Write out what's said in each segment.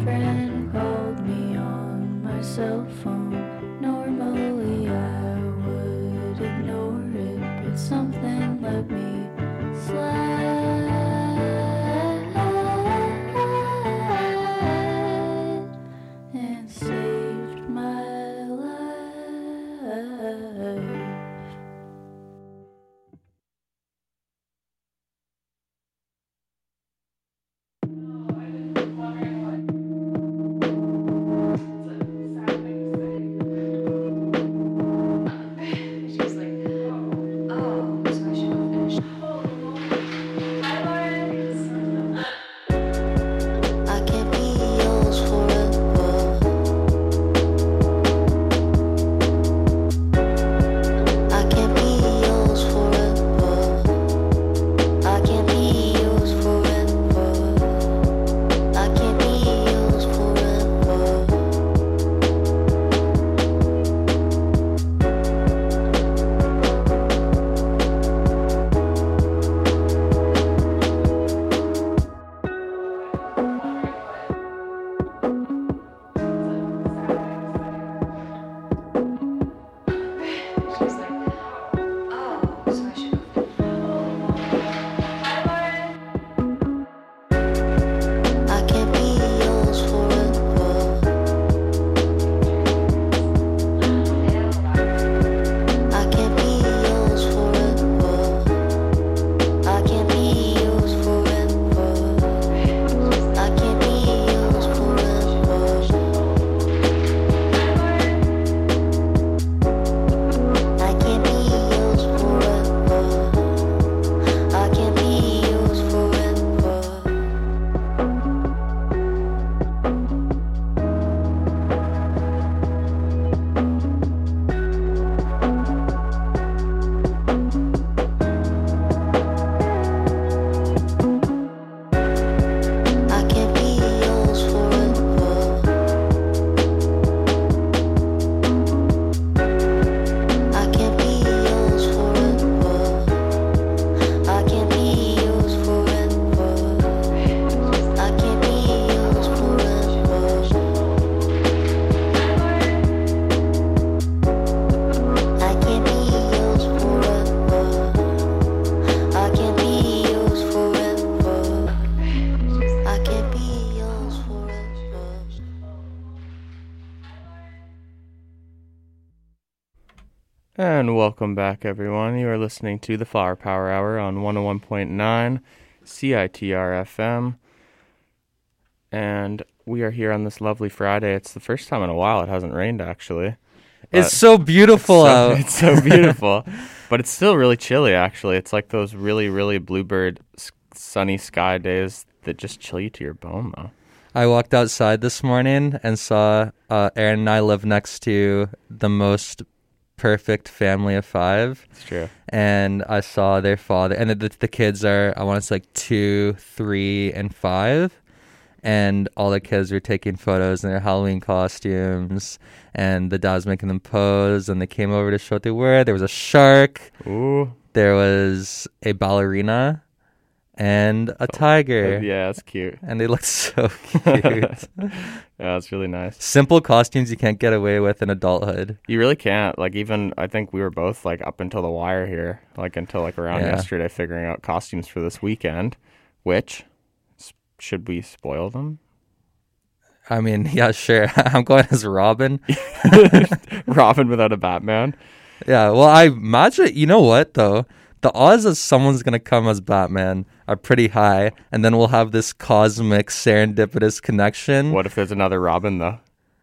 friend called me on my cell phone. Normally I would ignore it, but something let me slide and saved my life. I can't be yours forever. I can't be yours forever. I can't be yours forever. I can't be yours forever. I can't be yours forever. I can't be yours forever. I can't be yours forever. I can't be yours forever. I can't be yours forever. I can't be yours forever. I can't be yours forever. I can't be yours forever. I can't be yours forever. I can't be yours forever. I can't be yours forever. I can't be yours forever. I can't be yours forever. And welcome back, everyone. You are listening to the Flower Power Hour on 101.9 CITR FM. And we are here on this lovely Friday. It's the first time in a while it hasn't rained, actually. It's so beautiful out. It's so beautiful. But it's still really chilly, actually. It's like those really, really bluebird sunny sky days that just chill you to your bone, though. I walked outside this morning and saw Aaron and I live next to the most perfect family of 5. It's true. And I saw their father, and the kids are, I want to say, like 2, 3, and 5. And all the kids were taking photos in their Halloween costumes, and the dad's making them pose, and they came over to show what they were. There was a shark, Ooh. there was a ballerina, and a tiger. Yeah, it's cute. And they looked so cute. Yeah, it's really nice. Simple costumes you can't get away with in adulthood. You really can't. Like, even, I think we were both, like, up until the wire here, like, until, like, around Yeah. yesterday, figuring out costumes for this weekend, which, should we spoil them? I mean, yeah, sure. I'm going as Robin. Robin without a Batman? Yeah, well, I imagine, you know what, though? The odds that someone's going to come as Batman are pretty high, and then we'll have this cosmic serendipitous connection. What if there's another Robin, though?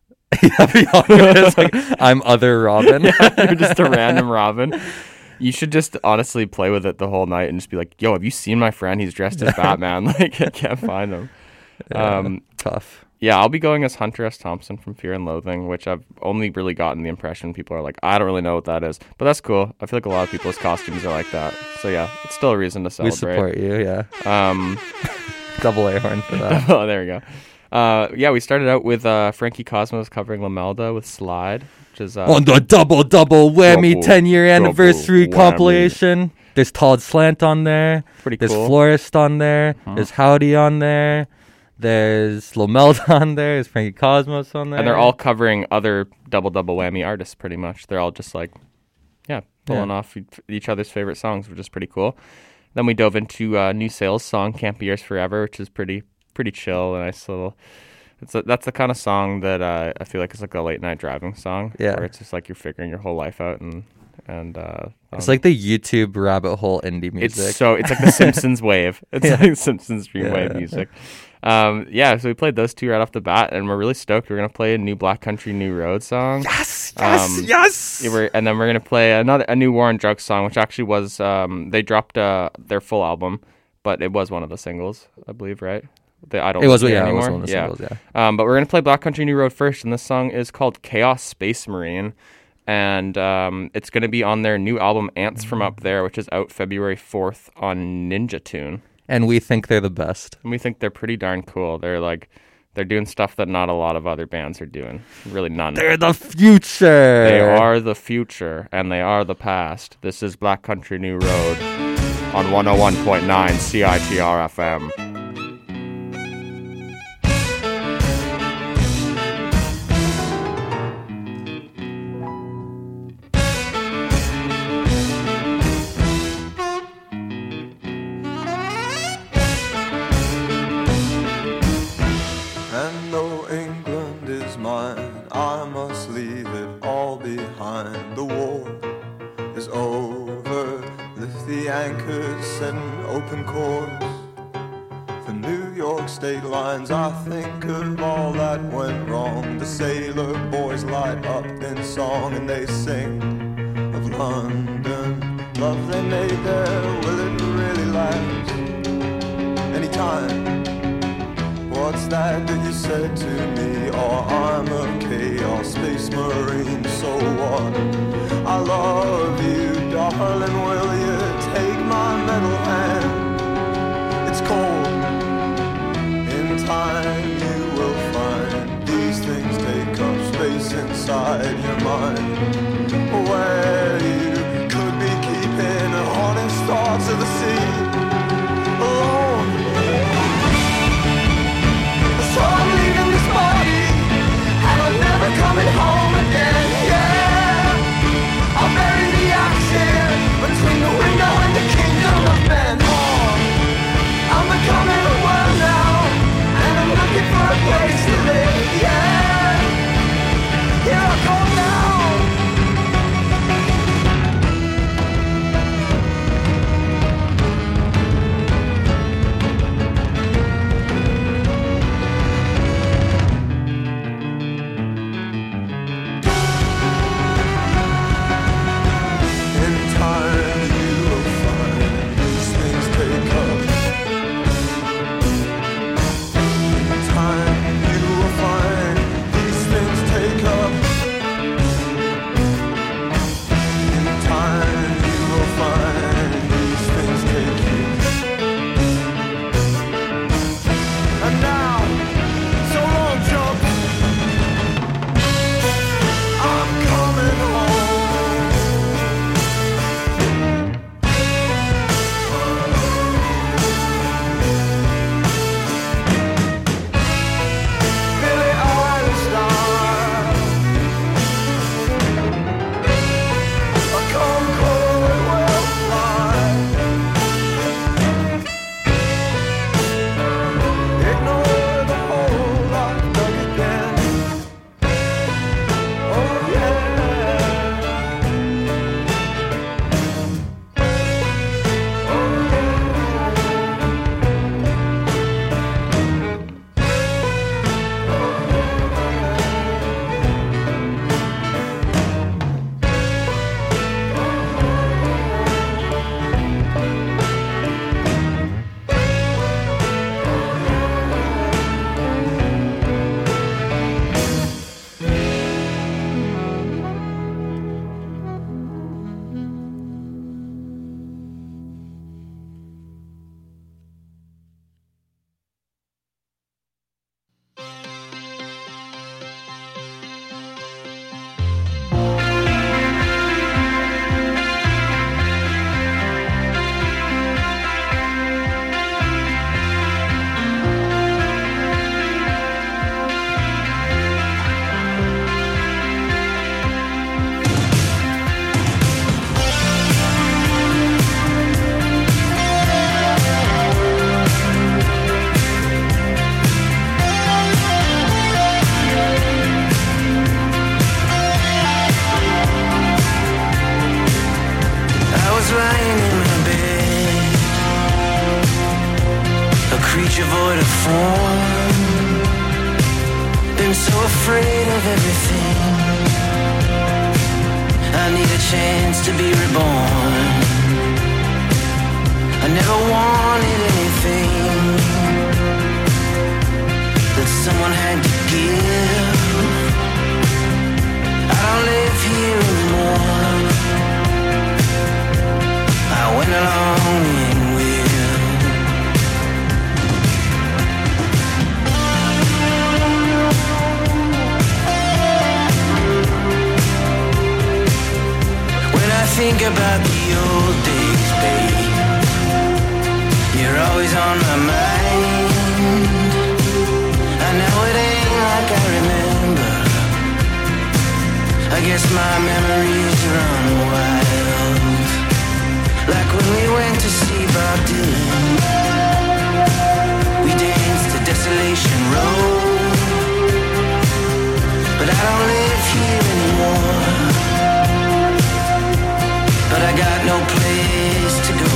It's like, I'm other Robin. You're just a random Robin. You should just honestly play with it the whole night and just be like, yo, have you seen my friend? He's dressed as Batman. Like, I can't find him. Tough. Yeah, I'll be going as Hunter S. Thompson from Fear and Loathing, which I've only really gotten the impression people are like, I don't really know what that is. But that's cool. I feel like a lot of people's costumes are like that. So yeah, it's still a reason to We celebrate. support you, yeah. Double air horn for that. Oh, there we go. Yeah, we started out with Frankie Cosmos covering Lamelda with Slide, which is On the double whammy Double, 10-year anniversary double whammy. compilation. There's Todd Slant on there. pretty There's cool. Florist on there. There's Howdy on there. There's Lil Mel on there. There's Frankie Cosmos on there. And they're all covering other double whammy artists pretty much. They're all just like, pulling off each other's favorite songs, which is pretty cool. Then we dove into New Sales' song "Can't Be Yours Forever," which is pretty chill, a nice little. That's the kind of song that I feel like is like a late night driving song. Yeah, where it's just like you're figuring your whole life out and it's like the YouTube rabbit hole indie music. It's like the Simpsons wave. It's like Simpsons Dream Wave music. So we played those two right off the bat, and we're really stoked. We're gonna play a new Black Country New Road song. Yes. And then we're gonna play a new War on Drugs song, which actually was they dropped their full album, but it was one of the singles, I believe, right? I don't. It was anymore. It was one of the singles. Yeah. But we're gonna play Black Country New Road first, and this song is called Chaos Space Marine. And it's going to be on their new album Ants From Up There, which is out February 4th on Ninja Tune. And we think they're the best. And we think they're pretty darn cool. They're doing stuff that not a lot of other bands are doing. Really none. They're the future. They are the future, and they are the past. This is Black Country New Road on 101.9 CITR FM. I think of all that went wrong. The sailor boys light up in song, and they sing of London. Love they made there, will it really last? Anytime. What's that you said to me? Oh, I'm a chaos space marine, so what? I love you, darling, will you take my metal hand? It's cold. Time you will find these things take up space inside your mind, where you could be keeping honest thoughts of the sea alone. So I'm leaving this body, and I'm never coming home again. Yeah, I'll bury the action between the window and the kingdom of men. I'm becoming a world now, looking for a place to live, yeah. Here I come now. In time you will find these things take up. No torn. Been so afraid of everything. I need a chance to be reborn. I never wanted anything that someone had to give. I don't live here anymore. I went along in with. When I think about the old days, babe, you're always on my mind. I know it ain't like I remember. I guess my memories run wild. Like when we went to see Bob Dylan. We danced to Desolation Road. But I don't live here anymore. But I got no place to go.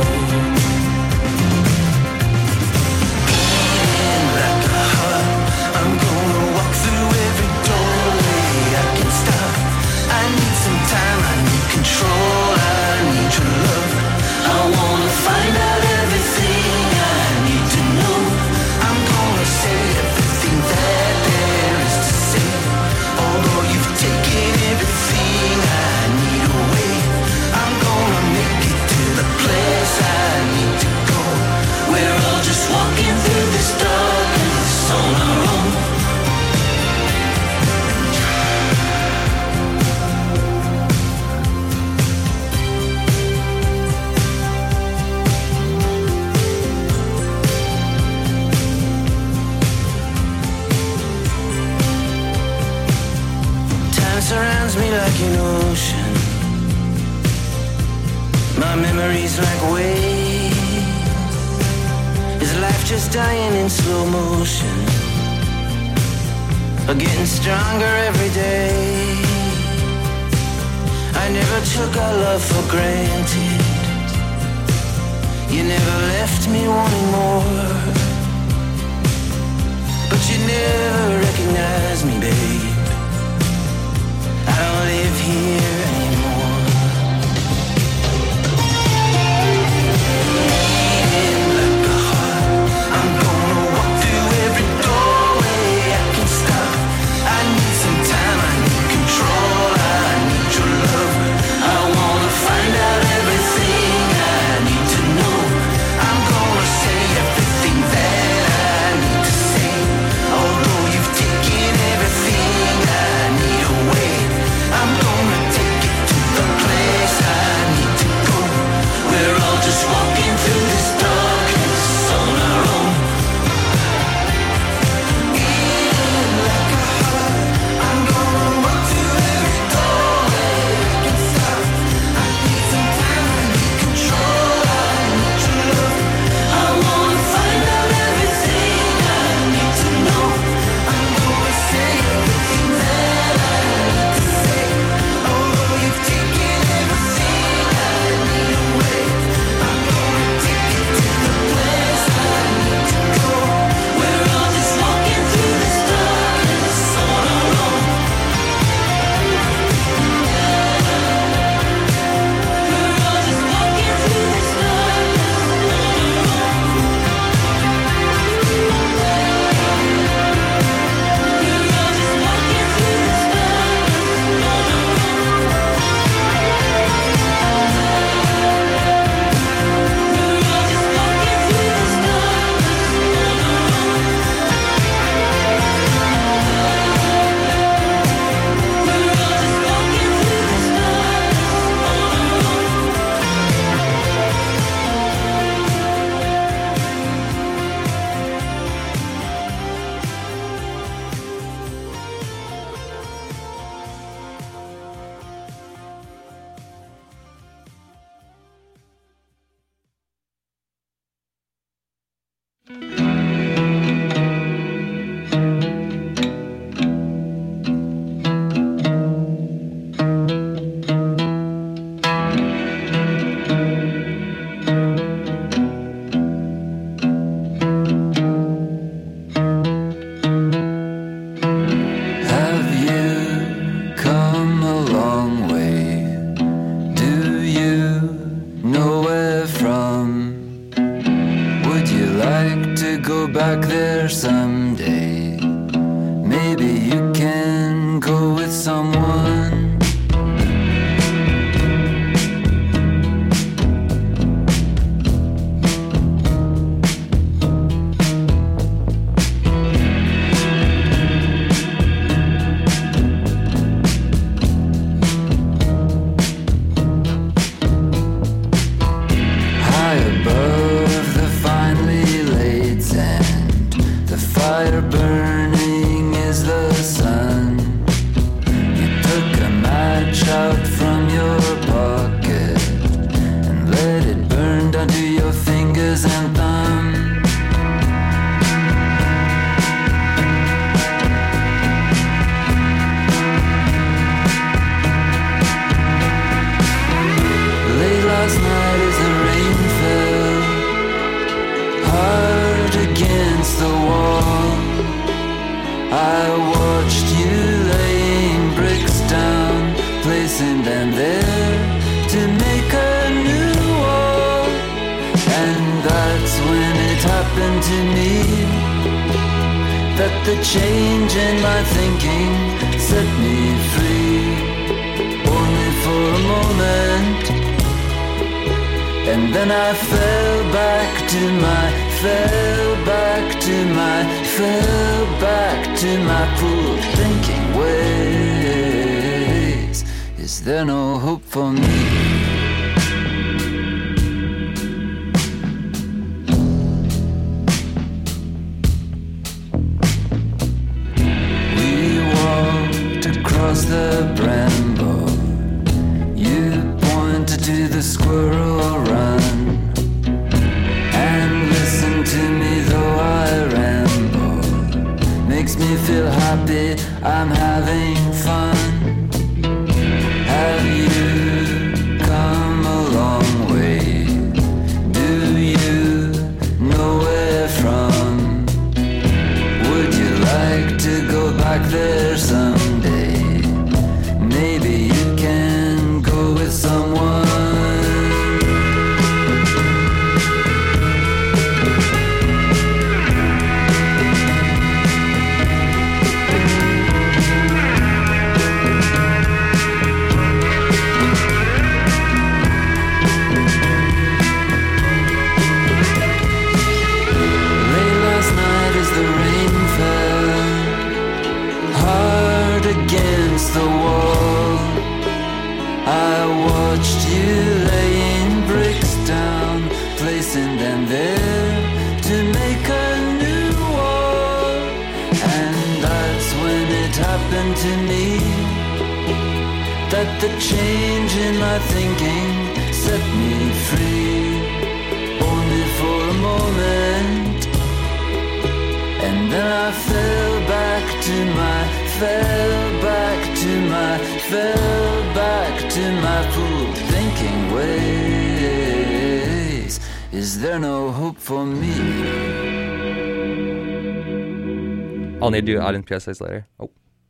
Beating like a heart, I'm gonna walk through every doorway I can stop. I need some time, I need control, I need your love. I wanna find out everything I need to know. I'm gonna say everything that there is to say. Although you've taken everything I need away, I'm gonna make it to the place I need to go. We're all just walking through this darkness on our own. Time surrounds me like an ocean. My memories like waves. Is life just dying in slow motion? Or getting stronger every day? I never took our love for granted. You never left me wanting more. But you never recognized me, babe. I don't live here anymore. Beating like a heart, I'm gonna walk through every doorway I can stop. I need some time, I need control, I need your love. I wanna find out everything I need to know. I'm gonna say everything that I need to say. Although you've taken everything I need away, I'm gonna take someday. Maybe you can go with someone. High above the finely laid sand, the fire burning is the sun. You took a match out from your pocket and let it burn down to your fingers and thumb. Late last night as the rain fell hard against the wall, I watched you laying bricks down, placing them there to make a new wall. And that's when it happened to me, that the change in my thinking set me free, only for a moment. And then I fell back to my pool, thinking, ways, is there no hope for me? We walked across the bramble, you pointed to the squirrel run, and listened to me though I ramble. Makes me feel happy, I'm having fun. Have you come a long way? Do you know where from? Would you like to go back there someday? Maybe you can go with someone. Late last night as the rain fell hard against the wall, I watched you laying bricks down, placing them there to make a new wall. And that's when it happened to me, that the change in my thinking set me free, only for a moment. And then I fell back to my pool, thinking, ways, is there no hope for me? I'll need to do audience PSAs later. Oh.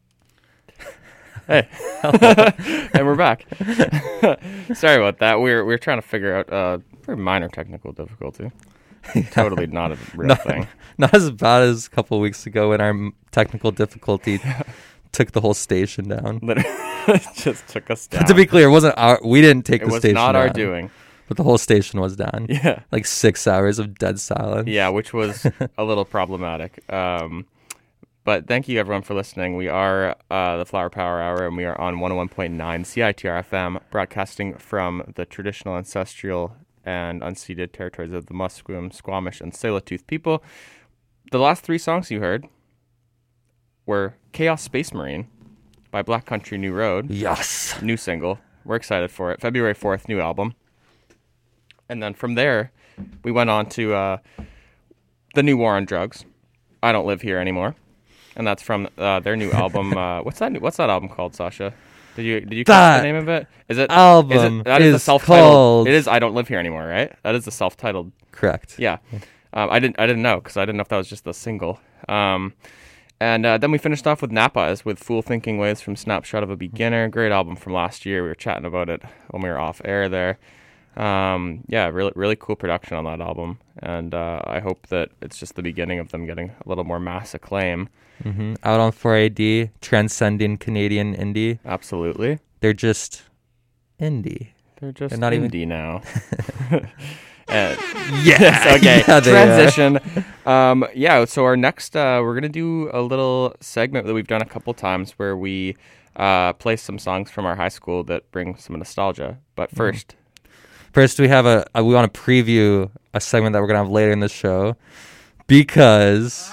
Hey, and we're back. Sorry about that. We're trying to figure out a very minor technical difficulty. Totally not a real thing. Not as bad as a couple of weeks ago when our technical difficulty took the whole station down. Literally, it just took us down. But to be clear, we didn't take it the was station not down. our doing. But the whole station was down. Yeah. Like 6 hours of dead silence. Yeah, which was a little problematic. But thank you, everyone, for listening. We are the Flower Power Hour, and we are on 101.9 CITR FM, broadcasting from the traditional, ancestral, and unceded territories of the Musqueam, Squamish, and Tsleil-Waututh people. The last three songs you heard were Chaos Space Marine by Black Country New Road. Yes. New single. We're excited for it. February 4th, new album. And then from there, we went on to the new War on Drugs, I Don't Live Here Anymore. And that's from their new album. What's that album called, Sasha? Did you catch the name of it? Is it album? That is the self-titled. Called... It is I Don't Live Here Anymore, right? That is the self-titled. Correct. Yeah. I didn't know because I didn't know if that was just the single. And then we finished off with Napas with Fool Thinking Ways from Snapshot of a Beginner. Great album from last year. We were chatting about it when we were off air there. Yeah, really cool production on that album, and I hope that it's just the beginning of them getting a little more mass acclaim. Out on 4AD, transcending Canadian indie. Absolutely. They're just indie. They're just They're not even- indie now. Yes, Yeah. okay. Yeah, they are. Transition. Yeah. So our next, we're gonna do a little segment that we've done a couple times where we play some songs from our high school that bring some nostalgia. But first, First, we have we want to preview a segment that we're gonna have later in the show because.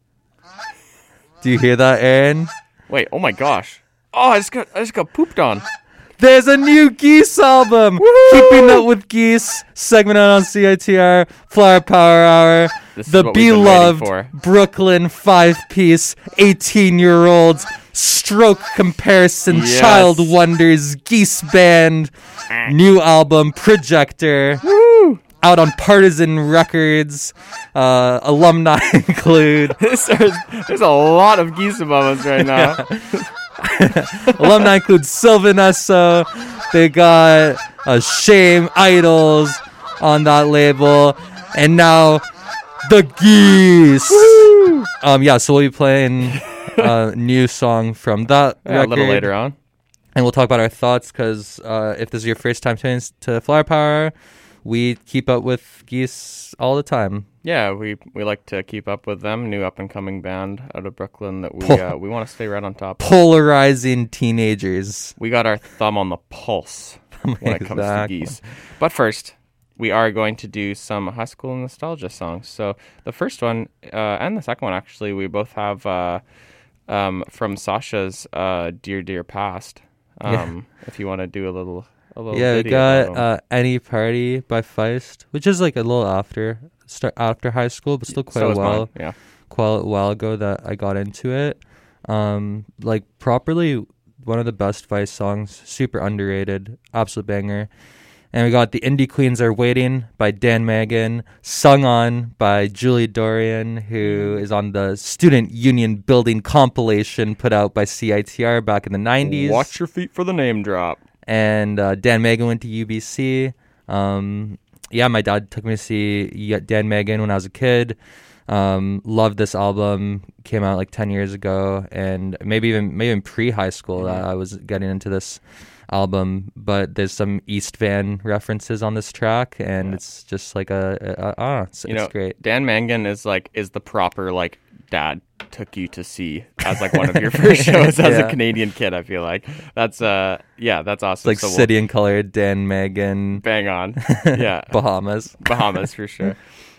Do you hear that, Aaron? wait. Oh my gosh. Oh, I just got pooped on. There's a new Geese album. Keeping Up with Geese segment on CITR Flower Power Hour. This is The what we've been waiting beloved for. Brooklyn 5-piece 18-year-olds stroke comparison Yes. child wonders Geese band new album Projector. Woo! Out on Partisan Records. Alumni include There's a lot of geese above us right now. alumni include Sylvan Esso. They got Shame Idols on that label, and now the Geese. Yeah, so we'll be playing a new song from that Yeah, record a little later on. and we'll talk about our thoughts. Because if this is your first time tuning to Flower Power, we keep up with Geese all the time. Yeah, we like to keep up with them. New up and coming band out of Brooklyn that we want to stay right on top of. Polarizing teenagers. We got our thumb on the pulse when it comes to Exactly. geese. But first, we are going to do some high school nostalgia songs. So the first one and the second one, actually, we both have from Sasha's "Dear Dear Past." If you want to do a little Yeah, we ditty about 'em. got Any Party by Feist, which is like a little after high school, but still quite So a is mine, yeah. quite a while ago that I got into it. Like properly one of the best Feist songs, super underrated, absolute banger. And we got The Indie Queens Are Waiting by Dan Magan, sung on by Julie Dorian, who is on the Student Union Building compilation put out by CITR back in the 90s. Watch your feet for the name drop. And Dan Magan went to UBC. Yeah, my dad took me to see Dan Magan when I was a kid. Loved this album. Came out like 10 years ago, and maybe even pre-high school that I was getting into this album. But there's some East Van references on this track, and it's just like it's great. Dan Mangan is the proper like dad took you to see as like one of your first shows as a Canadian kid. I feel like that's awesome. It's like So City and Color, Dan Magan, bang on. Yeah. Bahamas. Bahamas for sure.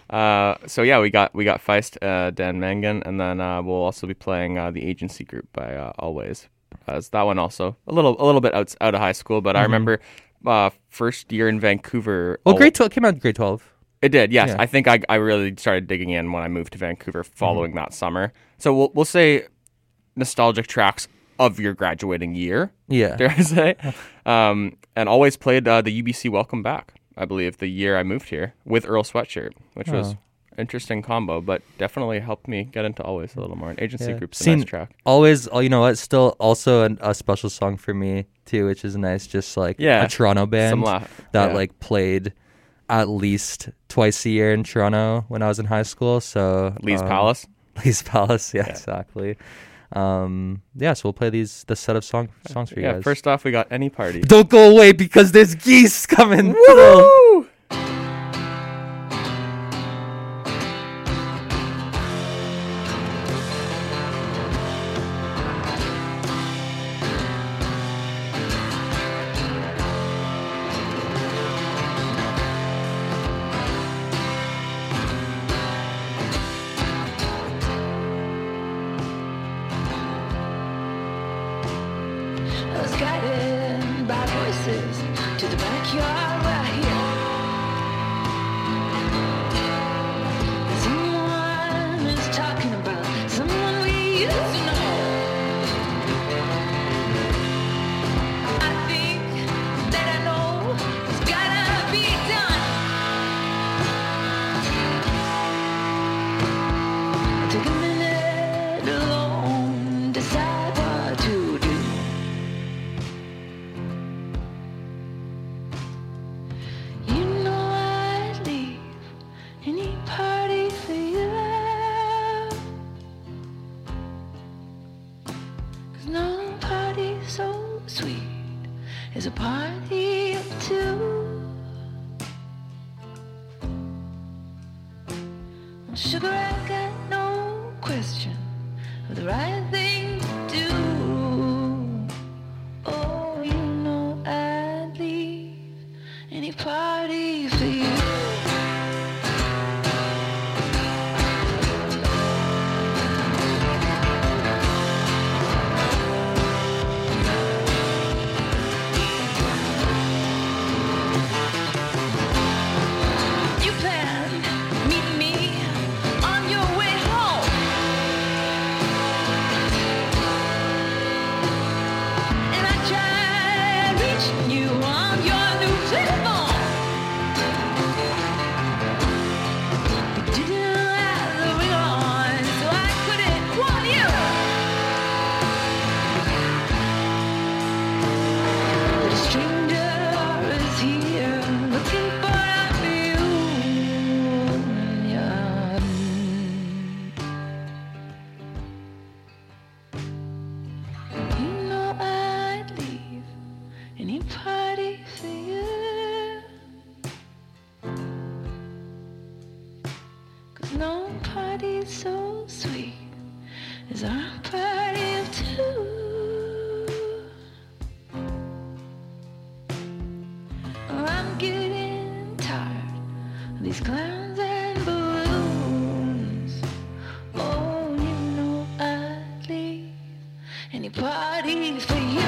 So yeah, we got Feist, Dan Mangan, and then we'll also be playing the Agency Group by Always. As that one also a little bit out of high school, but I remember first year in Vancouver. Well, grade 12 came out in grade 12. It did, yes. Yeah. I think I really started digging in when I moved to Vancouver following that summer. So we'll say nostalgic tracks of your graduating year. Yeah. Dare I say? And always played the UBC Welcome Back, I believe, the year I moved here with Earl Sweatshirt, which was interesting combo, but definitely helped me get into Always a little more. And Agency Group's a nice track. Always, you know what? Still also a special song for me too, which is nice. Just like a Toronto band that played at least twice a year in Toronto when I was in high school. So Lee's Palace. Lee's Palace, yeah, exactly. So we'll play the set of songs for you guys. First off, we got Any Party. Don't go away because there's Geese coming. Woo! I was guided by voices to the backyard right here. Someone is talking about someone we used to know. I think that I know it's gotta be done. Take a minute alone, decide what to do. is a party of two. Well, sugar, I got no question of the right thing to do. Oh, you know I'd leave any party for you. You plan meet me on your way home, and I tried reaching you on your new telephone. You didn't have the ring on, so I couldn't call you. But a stranger is here looking for a reunion. You know I'd leave any party for you, 'cause no party's so sweet as our party of two. Oh, I'm getting tired of these clowns and balloons. Oh, you know I'd leave any party for you.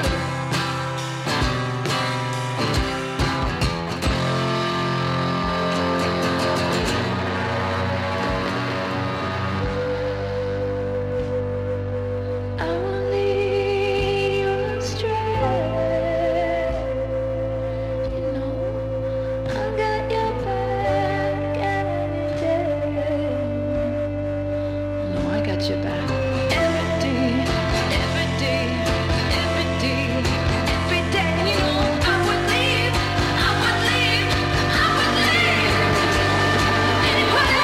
I won't lead you astray. You know I got your back any day. No, I got your back every day, every day, every day, every day. You know I would leave, I would leave, I would leave anybody.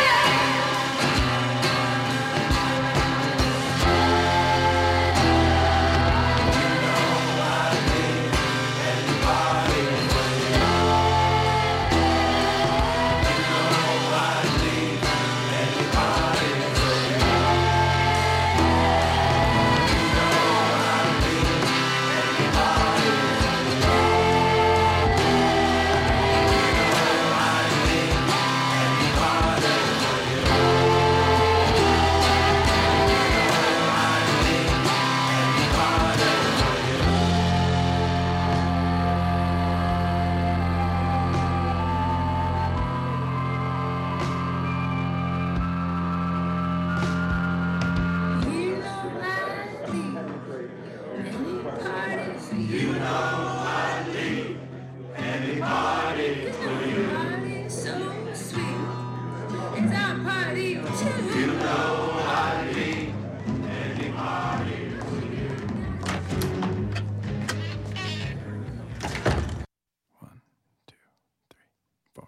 One, two, three, four.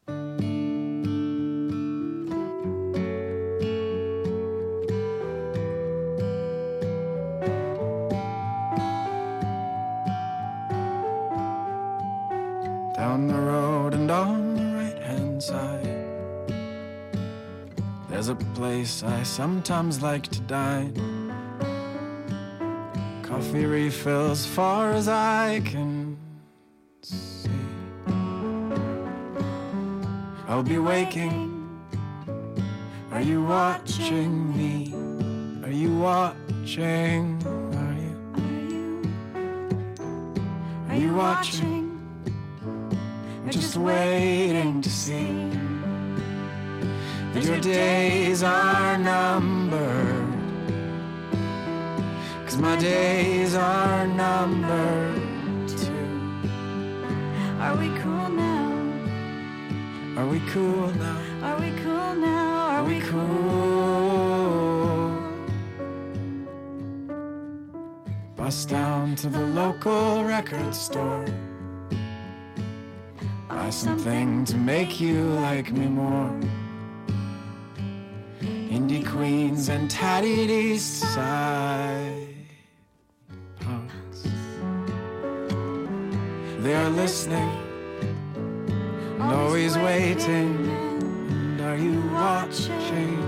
Down the road and on the right-hand side, there's a place I sometimes like to dine. Coffee refills far as I can see. I'll be waking. Are you watching me? Are you watching? Are you watching? I'm just waiting to see that your days are numbered. 'Cause my days are numbered too. Are we cool now? Are we cool now? Are we cool now? Are we cool? Bust down to the local record store. Buy something to make you like me more. Indie queens and tattied east side punks. They are listening and always waiting. And are you watching?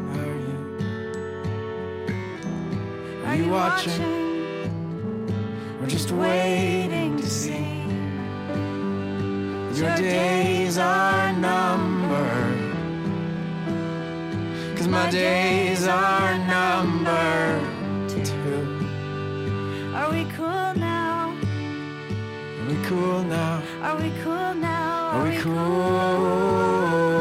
Are you watching? Or just waiting to see? Your days are numbered. 'Cause my days are numbered too. Are we cool now? Are we cool now? Are we cool now? Are we cool?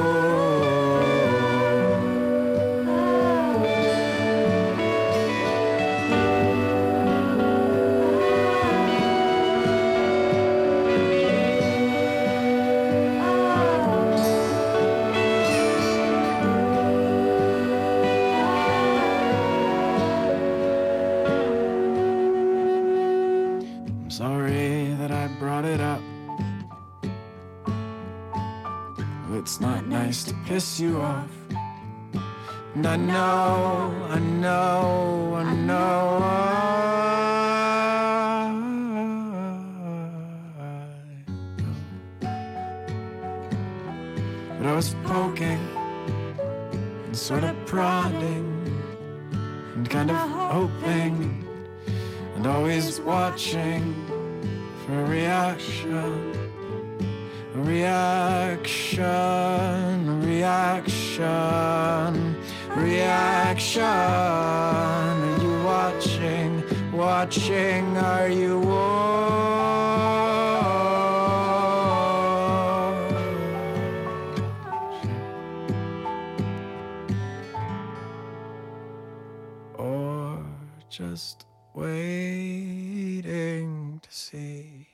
Sorry that I brought it up. It's not nice to piss you off. And I know, I know, I know but I was poking and sort of prodding and kind of hoping and always watching for a reaction, a reaction, a reaction, reaction. Are you watching, watching, are you watching? Or just waiting to see?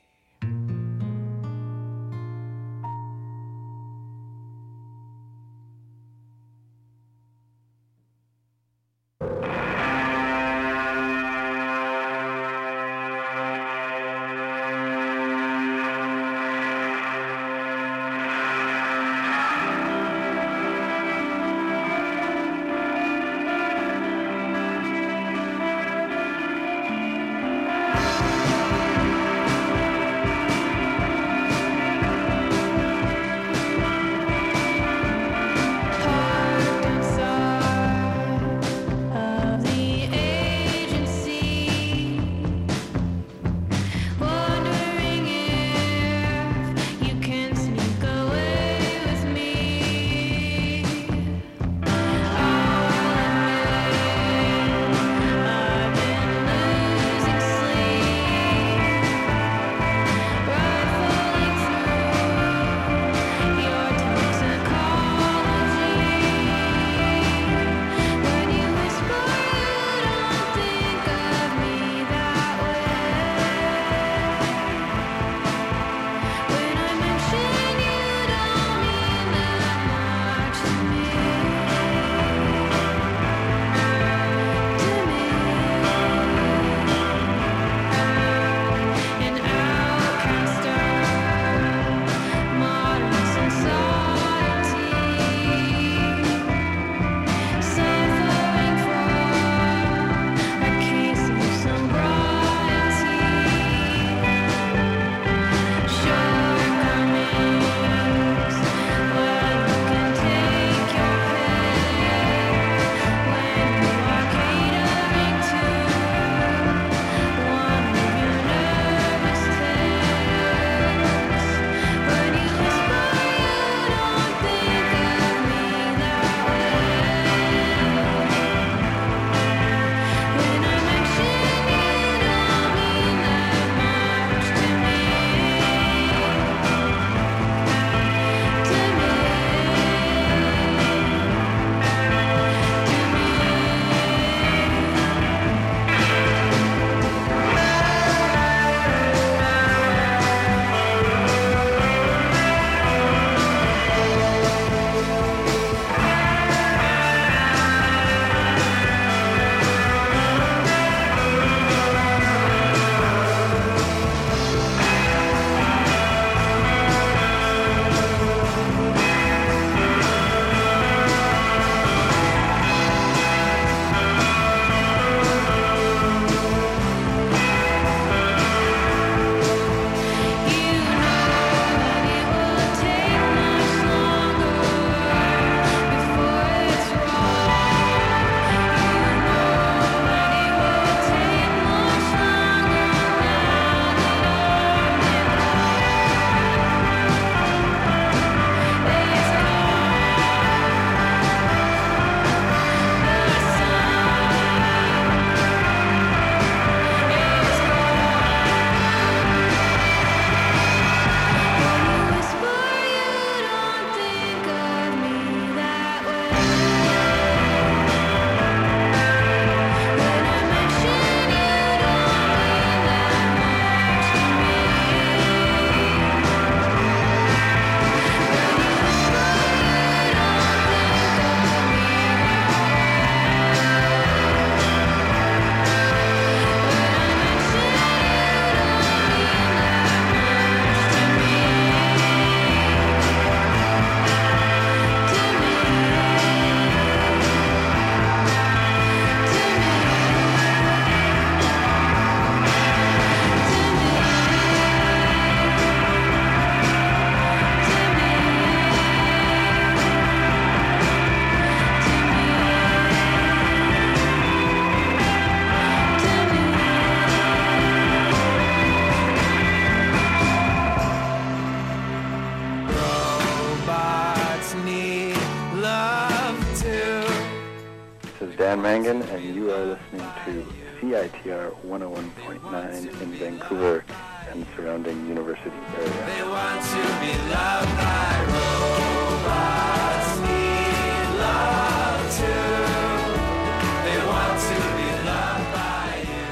Dan Mangan, and you are listening to CITR 101.9 in Vancouver and surrounding university area. They want to be loved by robots, need love too. They want to be loved by you.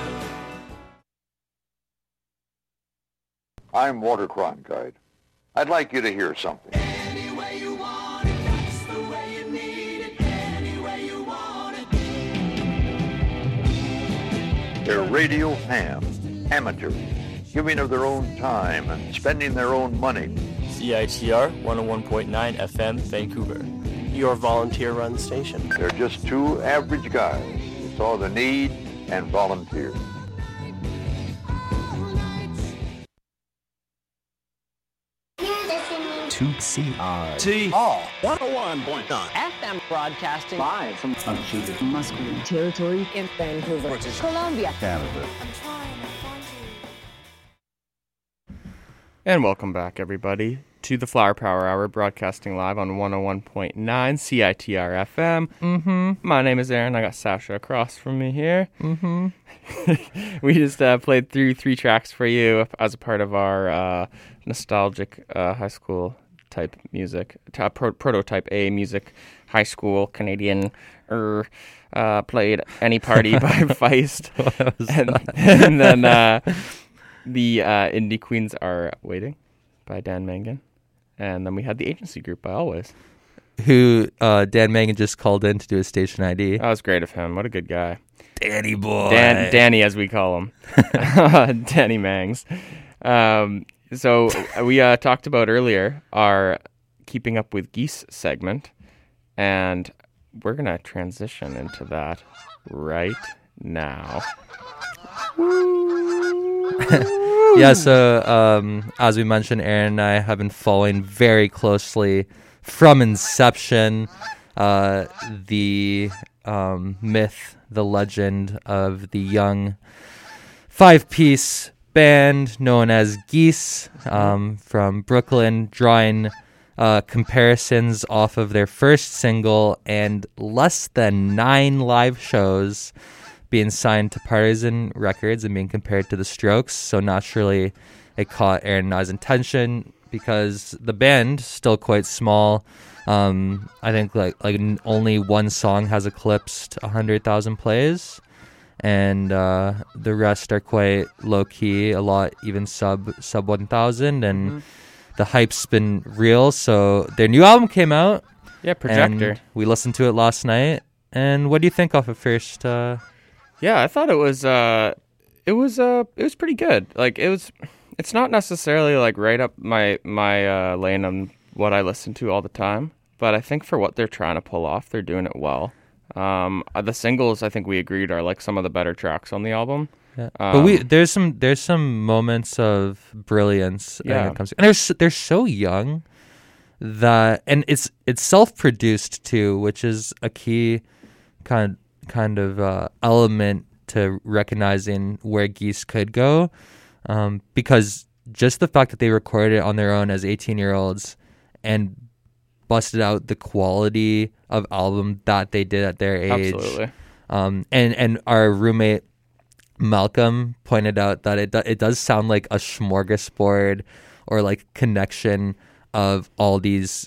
I'm Walter Cronkite. I'd like you to hear something. Any way you want it, that's the way you need it. Any way you want it. They're radio hams, amateurs, giving of their own time and spending their own money. CITR 101.9 FM, Vancouver. Your volunteer-run station. They're just two average guys who saw the need and volunteered. To CRTR 101.9 FM broadcasting live from unceded Musqueam territory in Vancouver, British Columbia, Canada. And welcome back, everybody, to the Flower Power Hour, broadcasting live on 101.9 CITR FM. My name is Aaron. I got Sasha across from me here. We just played through 3 tracks for you as a part of our nostalgic high school type music, prototype A music, high school Canadian. Played Any Party by Feist, and then the Indie Queens Are Waiting by Dan Mangan, and then we had the Agency Group by Always, who Dan Mangan just called in to do a station ID. That was great of him. What a good guy. Danny boy. Danny, as we call him. Danny Mangs. So we talked about earlier our Keeping Up with Geese segment, and we're going to transition into that right now. Yeah, so as we mentioned, Aaron and I have been following very closely from inception the myth, the legend of the young 5-piece band known as Geese from Brooklyn, drawing comparisons off of their first single and less than 9 live shows being signed to Partisan Records and being compared to the Strokes. So naturally it caught Aaron and I's attention because the band still quite small. I think like only one song has eclipsed 100,000 plays, and the rest are quite low key, a lot even sub 1,000, and the hype's been real. So their new album came out. Yeah, Projector. And we listened to it last night. And what do you think off of first? Yeah, I thought it was pretty good. Like it's not necessarily like right up my lane on what I listen to all the time, but I think for what they're trying to pull off, they're doing it well. The singles, I think we agreed, are like some of the better tracks on the album. Yeah. But there's some moments of brilliance. Yeah. When it comes to, and they're so young that, and it's self-produced too, which is a key kind of element to recognizing where Geese could go, because just the fact that they recorded it on their own as 18-year-olds and busted out the quality of album that they did at their age. Absolutely. And our roommate Malcolm pointed out that it does sound like a smorgasbord or like connection of all these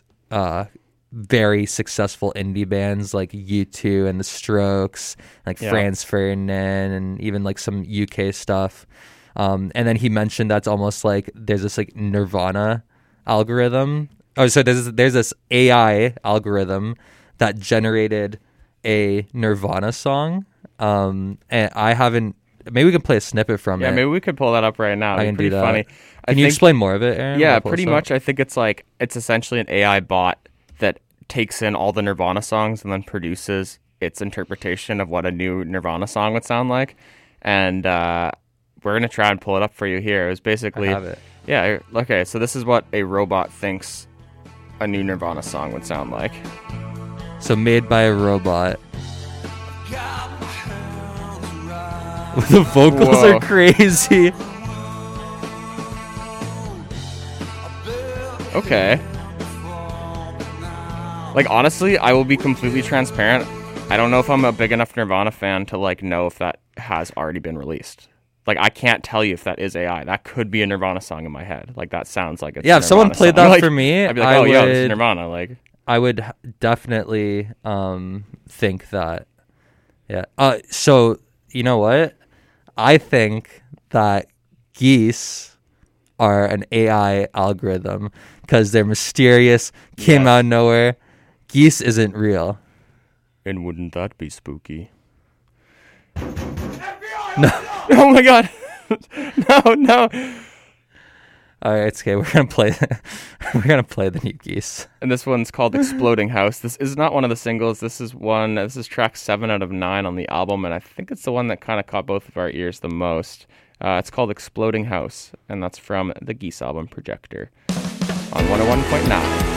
very successful indie bands like U2 and the Strokes, like Franz Ferdinand, and even like some UK stuff. And then he mentioned that's almost like there's this like Nirvana algorithm. Oh, so there's this AI algorithm that generated a Nirvana song. And I haven't. Maybe we can play a snippet from it. Yeah, maybe we could pull that up right now. I can do that. Funny. Can you explain more of it, Aaron? Yeah, pretty much. I think it's essentially an AI bot that takes in all the Nirvana songs and then produces its interpretation of what a new Nirvana song would sound like. And we're going to try and pull it up for you here. It was basically... I have it. Yeah, okay, so this is what a robot thinks a new Nirvana song would sound like. So made by a robot. The vocals are crazy. Okay. Like, honestly, I will be completely transparent. I don't know if I'm a big enough Nirvana fan to like know if that has already been released. Like, I can't tell you if that is AI. That could be a Nirvana song in my head. Like, that sounds like it's Yeah, if someone Nirvana played song. that Like, for me, I'd be like, yo, this is Nirvana. Like, I would definitely think that. Yeah. So, you know what? I think that geese are an AI algorithm because they're mysterious, came out of nowhere. Geese isn't real. and wouldn't that be spooky? No. Oh my god. No. All right, it's okay. We're gonna play the new geese. And this one's called Exploding House. This is not one of the singles. This is track 7 out of 9 on the album, and I think it's the one that kind of caught both of our ears the most. It's called Exploding House, and that's from the Geese album Projector on 101.9.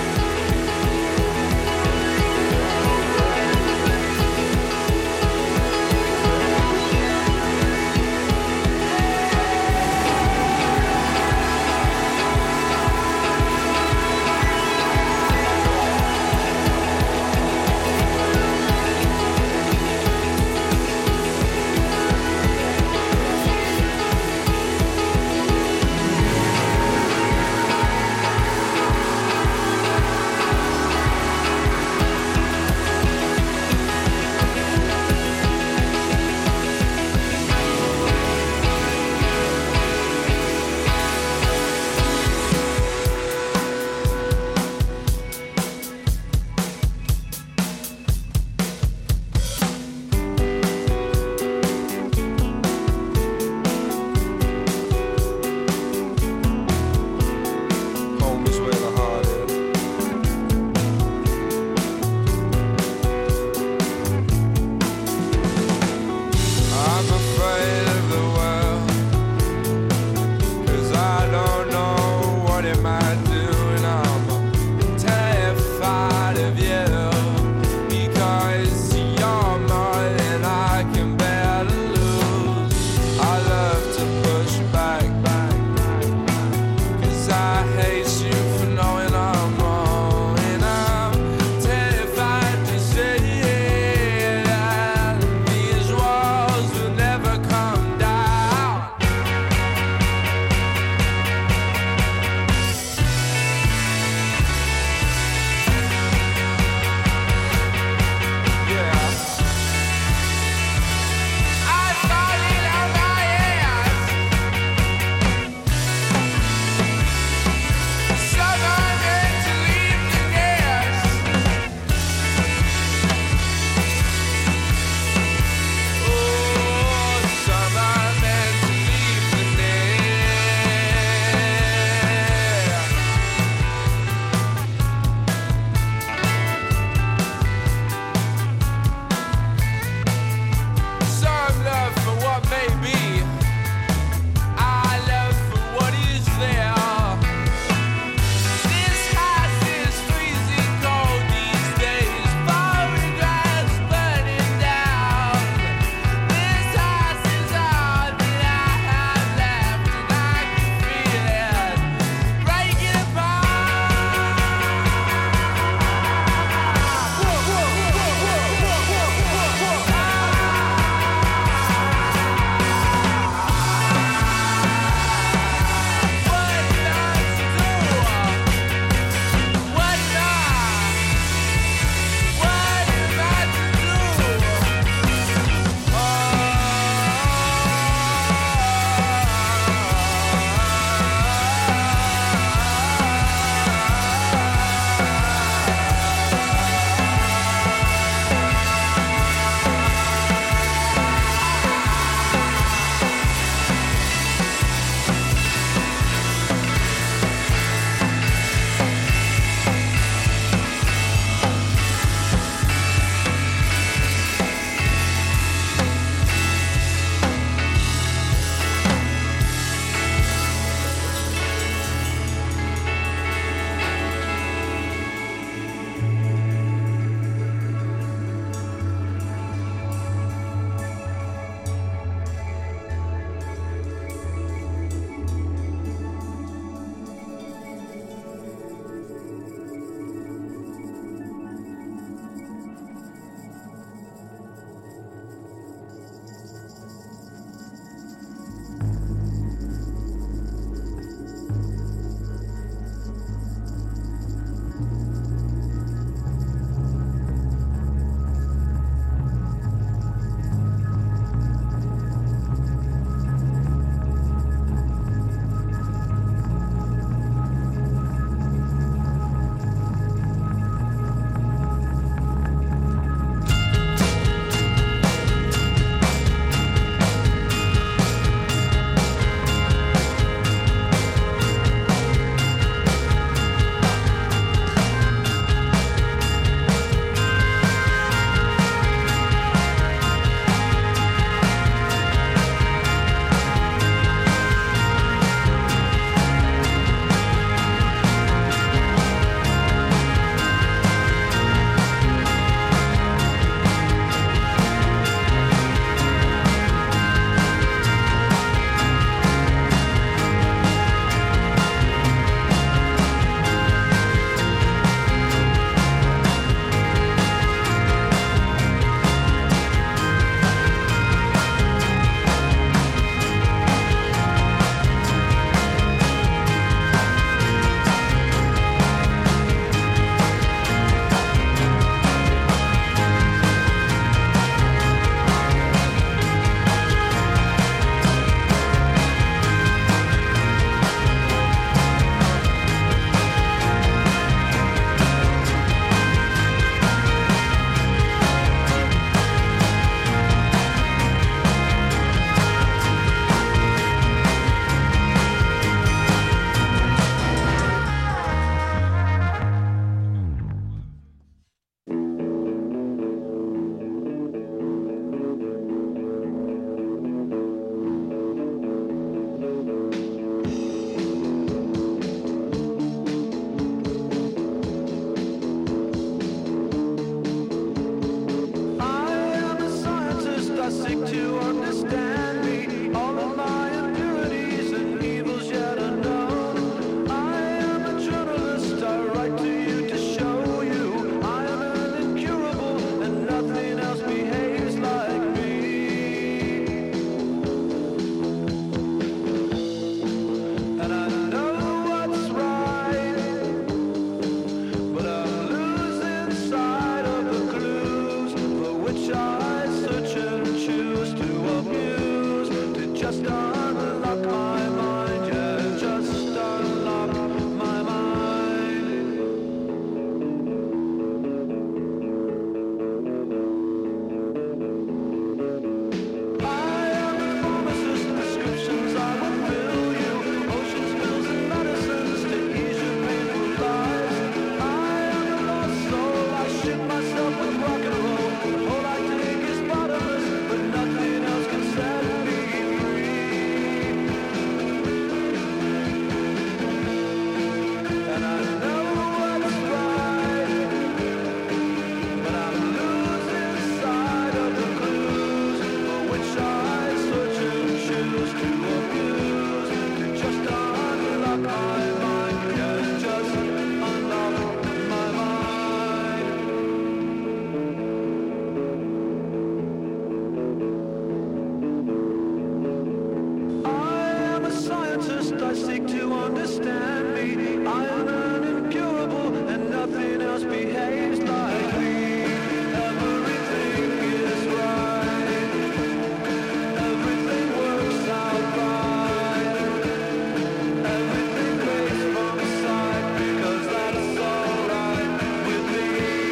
understand me. I am an incurable and nothing else behaves like me. Everything is right. Everything works out right. Everything plays from side because that's alright with me.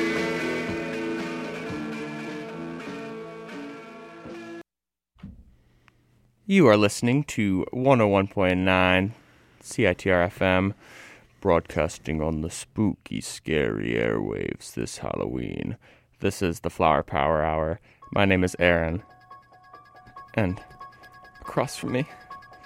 You are listening to 101.9 CITR FM, broadcasting on the spooky, scary airwaves this Halloween. This is the Flower Power Hour. My name is Aaron, and across from me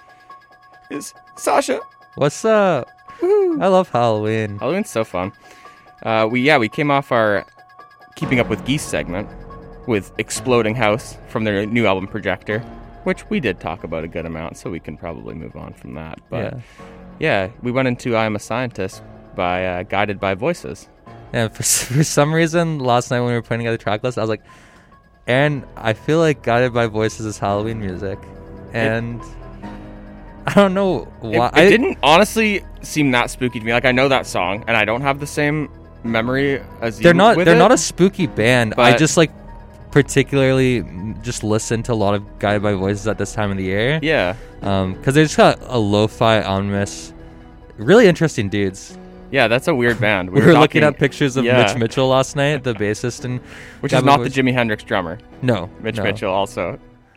is Sasha. What's up? I love Halloween. Halloween's so fun. We came off our Keeping Up with Geese segment with Exploding House from their new album Projector, which we did talk about a good amount, so we can probably move on from that. But yeah, we went into I Am a Scientist by Guided by Voices. And for some reason, last night when we were putting together the track list, I was like, Aaron, I feel like Guided by Voices is Halloween music. And I don't know why. It didn't honestly seem that spooky to me. Like, I know that song, and I don't have the same memory as you. They're not a spooky band. I just like particularly just listen to a lot of Guided by Voices at this time of the year. Yeah. Because they just got a lo-fi ominous, really interesting dudes. Yeah, that's a weird band. We were looking at pictures of Mitch Mitchell last night, the bassist, and which is not the Jimi Hendrix drummer. No, Mitch Mitchell also.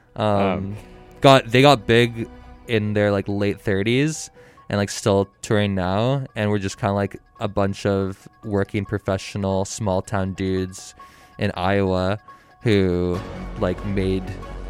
They got big in their like late 30s and like still touring now, and we're just kind of like a bunch of working professional small town dudes in Iowa who like made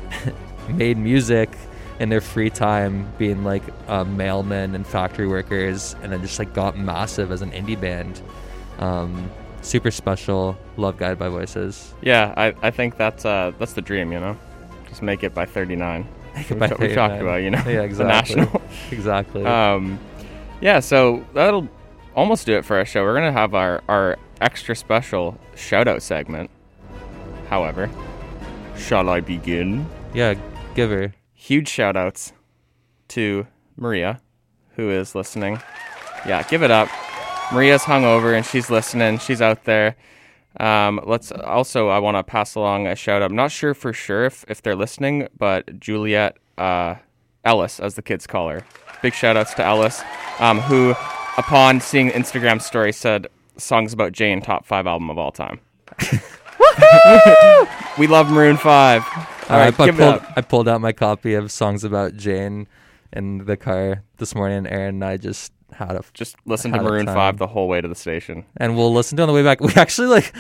music in their free time, being like mailmen and factory workers, and then just like got massive as an indie band. Super special. Love Guided by Voices. Yeah, I think that's the dream, you know, just make it by 39. Make it by 39. We talked about, you know, yeah, exactly. the national. Exactly. Yeah, so that'll almost do it for our show. We're gonna have our extra special shout out segment. However, shall I begin? Yeah, give her. Huge shout outs to Maria, who is listening. Yeah, give it up. Maria's hungover and she's listening. She's out there. I want to pass along a shout out. I'm not sure for sure if they're listening, but Juliet Ellis, as the kids call her. Big shout outs to Ellis, who, upon seeing the Instagram story, said songs about Jane, top 5 album of all time. We love Maroon 5. All right, I pulled out my copy of Songs About Jane in the car this morning. Aaron and I just listened to Maroon 5 the whole way to the station. And we'll listen to it on the way back. We actually like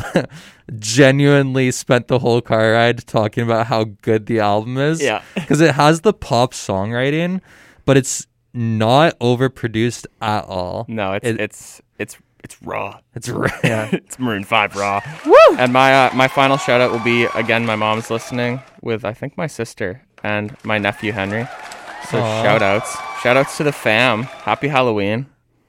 genuinely spent the whole car ride talking about how good the album is. Yeah. Because it has the pop songwriting, but it's not overproduced at all. No, it's raw. It's raw. Yeah. It's Maroon 5 raw. Woo! And my final shout out will be, again, my mom's listening with, I think, my sister and my nephew Henry. So shout outs to the fam. Happy Halloween.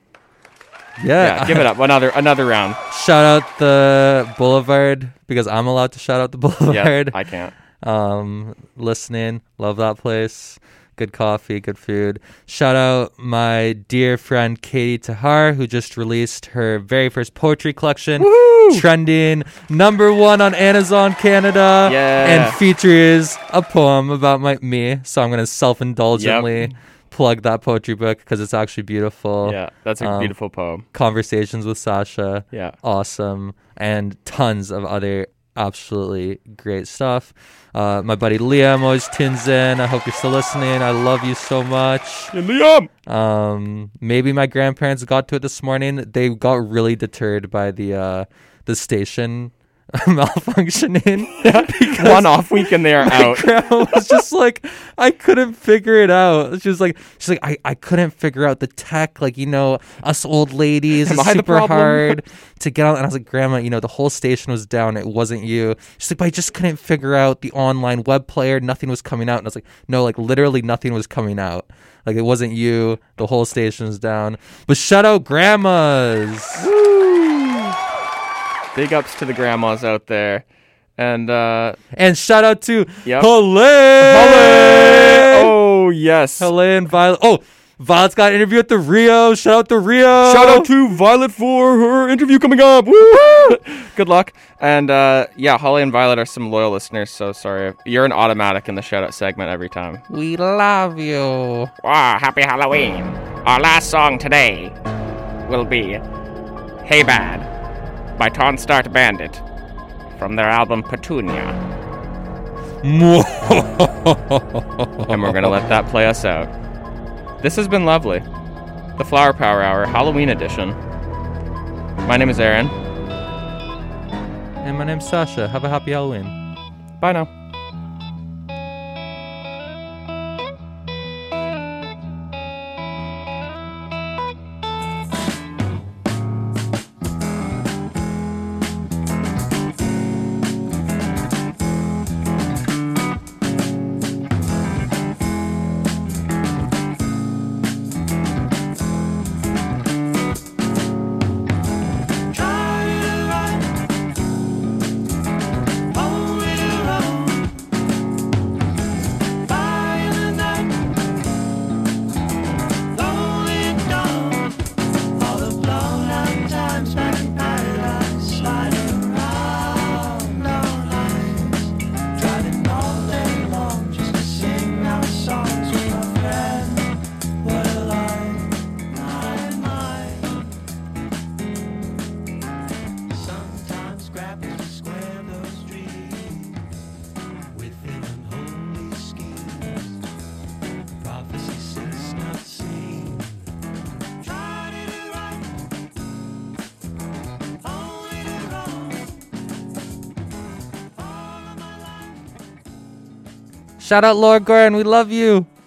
Yeah, give it up. Another round. Shout out the Boulevard, because I'm allowed to shout out the Boulevard. Yeah, I can't. Listening, love that place. Good coffee, good food. Shout out my dear friend Katie Tahar, who just released her very first poetry collection. Woo! Trending #1 on Amazon Canada. Yeah. And features a poem about me. So I'm going to self-indulgently plug that poetry book because it's actually beautiful. Yeah, that's a beautiful poem. Conversations with Sasha. Yeah. Awesome. And tons of other absolutely great stuff. My buddy Liam always tunes in. I hope you're still listening. I love you so much. Yeah, Liam! Maybe my grandparents got to it this morning. They got really deterred by the station malfunctioning. One off week and they are out. Grandma was just like, I couldn't figure it out. She's like, I couldn't figure out the tech. Like, you know, us old ladies, it's super hard to get on. And I was like, Grandma, you know, the whole station was down. It wasn't you. She's like, but I just couldn't figure out the online web player. Nothing was coming out. And I was like, no, like literally nothing was coming out. Like it wasn't you. The whole station was down. But shout out grandmas. Woo! Big ups to the grandmas out there. And shout out to Helene! Helene! Oh, yes. Helene and Violet. Oh, Violet's got an interview at the Rio. Shout out to Rio. Shout out to Violet for her interview coming up. Woo! Good luck. And yeah, Holly and Violet are some loyal listeners, so sorry. You're an automatic in the shout out segment every time. We love you. Wow, happy Halloween. Our last song today will be Hey Bad by Tonstark Bandit from their album Petunia. And we're going to let that play us out. This has been lovely. The Flower Power Hour, Halloween edition. My name is Aaron. And my name's Sasha. Have a happy Halloween. Bye now. Shout out Lord Goran. We love you.